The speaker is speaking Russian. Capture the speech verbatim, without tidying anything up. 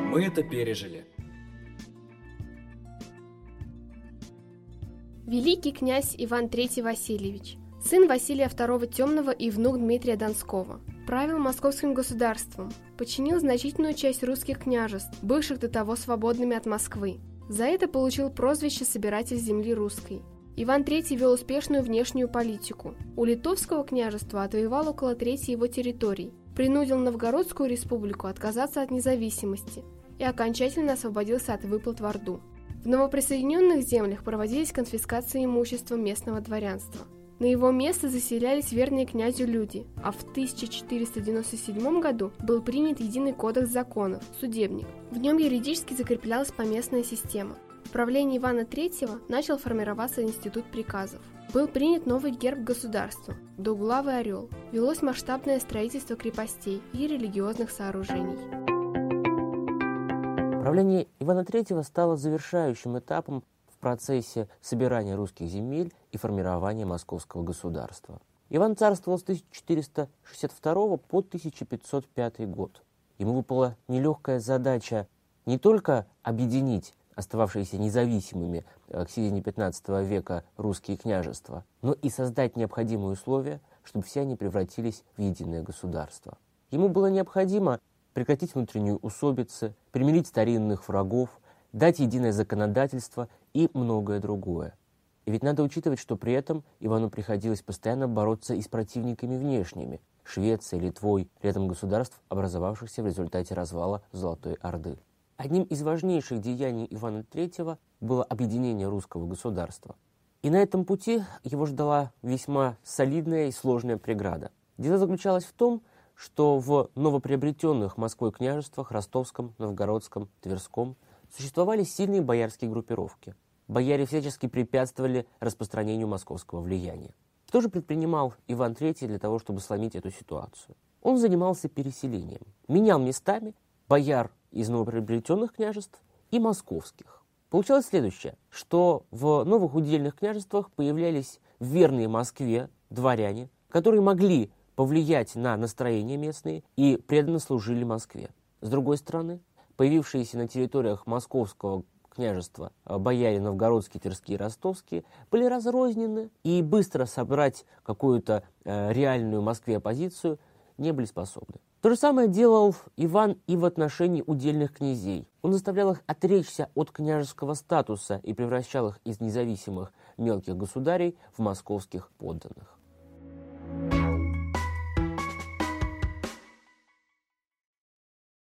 Мы это пережили. Великий князь Иван третий Васильевич, сын Василия второго Темного и внук Дмитрия Донского, правил московским государством, подчинил значительную часть русских княжеств, бывших до того свободными от Москвы. За это получил прозвище «Собиратель земли русской». Иван третий вел успешную внешнюю политику. У Литовского княжества отвоевал около трети его территорий, принудил Новгородскую республику отказаться от независимости и окончательно освободился от выплат в Орду. В новоприсоединенных землях проводились конфискации имущества местного дворянства. На его место заселялись верные князю люди, а в тысяча четыреста девяносто седьмом году был принят единый кодекс законов – судебник. В нем юридически закреплялась поместная система. В правлении Ивана третьего начал формироваться институт приказов. Был принят новый герб государства – двуглавый орел. Велось масштабное строительство крепостей и религиозных сооружений. Правление Ивана третьего стало завершающим этапом в процессе собирания русских земель и формирования московского государства. Иван царствовал с тысяча четыреста шестьдесят второго по тысяча пятьсот пятый год. Ему выпала нелегкая задача не только объединить остававшиеся независимыми к середине пятнадцатого века русские княжества, но и создать необходимые условия, чтобы все они превратились в единое государство. Ему было необходимо прекратить внутреннюю усобицы, примирить старинных врагов, дать единое законодательство и многое другое. И ведь надо учитывать, что при этом Ивану приходилось постоянно бороться и с противниками внешними – Швецией, Литвой, рядом государств, образовавшихся в результате развала Золотой Орды. Одним из важнейших деяний Ивана третьего было объединение русского государства. И на этом пути его ждала весьма солидная и сложная преграда. Дело заключалось в том, что в новоприобретенных Москвой княжествах Ростовском, Новгородском, Тверском существовали сильные боярские группировки. Бояре всячески препятствовали распространению московского влияния. Что же предпринимал Иван третий для того, чтобы сломить эту ситуацию? Он занимался переселением, менял местами бояр из новоприобретенных княжеств и московских. Получалось следующее, что в новых удельных княжествах появлялись верные Москве дворяне, которые могли повлиять на настроения местные и преданно служили Москве. С другой стороны, появившиеся на территориях московского княжества бояре новгородские, тверские и ростовские были разрознены и быстро собрать какую-то э, реальную Москве оппозицию не были способны. То же самое делал Иван и в отношении удельных князей. Он заставлял их отречься от княжеского статуса и превращал их из независимых мелких государей в московских подданных.